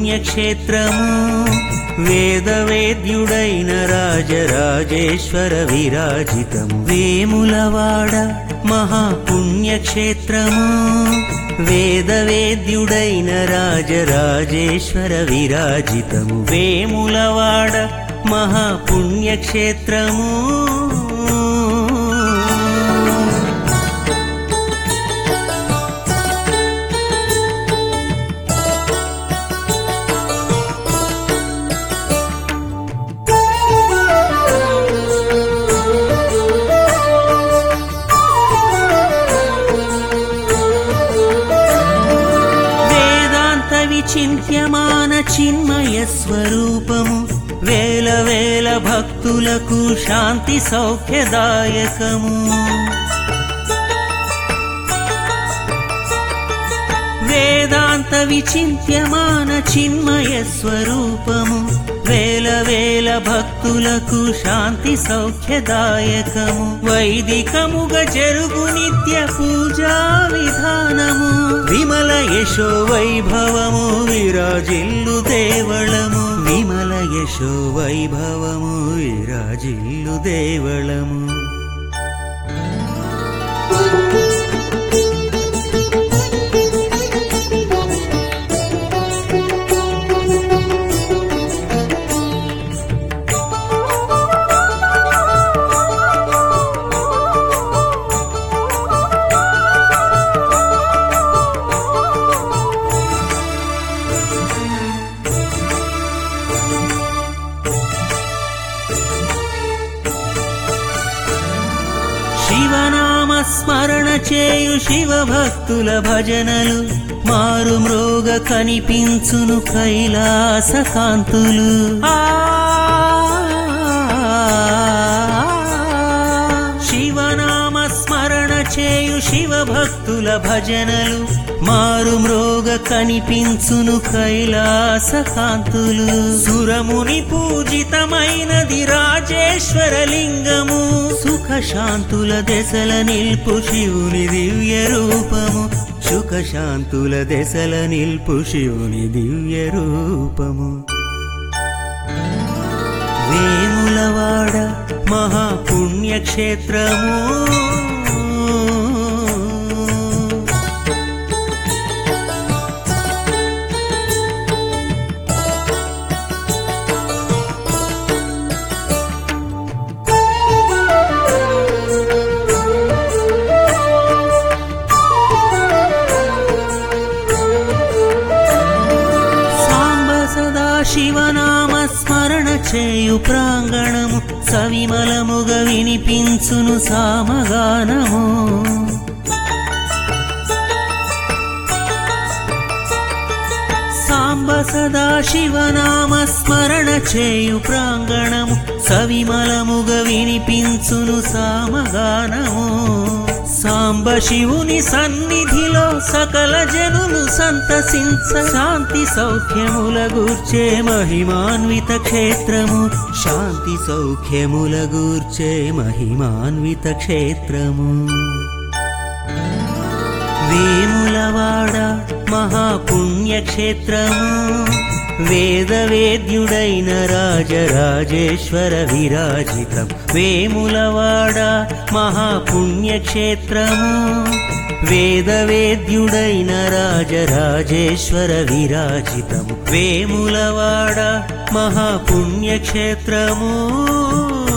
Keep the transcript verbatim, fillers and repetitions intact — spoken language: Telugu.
పుణ్యక్షేత్రము వేదవేద్యుడైన రాజరాజేశ్వర విరాజితం వేములవాడ మహాపుణ్యక్షేత్రము వేదవేద్యుడైన రాజరాజేశ్వర విరాజితము వేములవాడ మహాపుణ్యక్షేత్రము చింత్యమాన చిన్మయ స్వరూపము వేల వేల భక్తులకు శాంతి సౌఖ్యదాయకము వేదాంత విచింత్యమాన చిన్మయ స్వరూపము వేల వేల భక్తులకు శాంతి సౌఖ్యదాయకము వైదికముగా జరుగు నిత్య పూజా విధానము విమల యశో వైభవము విరాజిల్లు దేవళము విమల యశో వైభవము విరాజిల్లు దేవళము శివనామ స్మరణ చేయు శివ భక్తుల భజనలు మారు మ్రోగ కనిపించును కైలాస కాంతులు శివనామ స్మరణ చేయు శివ భక్తుల భజనలు మారు మ్రోగ కనిపించును కైలాస కాంతులు సురముని పూజితమైనది రాజేశ్వర లింగము సుఖ శాంతుల దశల నిల్పు శివుని దివ్య రూపము సుఖ శాంతుల దశల నిల్పు శివుని దివ్య రూపము వేములవాడ మహాపుణ్యక్షేత్రము శివనామ స్మరణ చేయు ప్రాంగణము సవిమలముగ వినిపించును సామగానము సాంబ సదా శివనామ స్మరణ చేయు ప్రాంగణము సవిమలముగ వినిపించును సామగానము సాంబ శివుని సన్నిధిలో సకల జనులు సంతసించ శాంతి సౌఖ్యముల గూర్చే మహిమాన్విత క్షేత్రము శాంతి సౌఖ్యముల గూర్చే మహిమాన్విత క్షేత్రము వేములవాడ మహాపుణ్యక్షేత్రము వేదవేద్యుడైన రాజరాజేశ్వర విరాజితం వేములవాడ మహాపుణ్యక్షేత్రము వేదవేద్యుడైన రాజరాజేశ్వర విరాజితం వేములవాడ మహాపుణ్యక్షేత్రము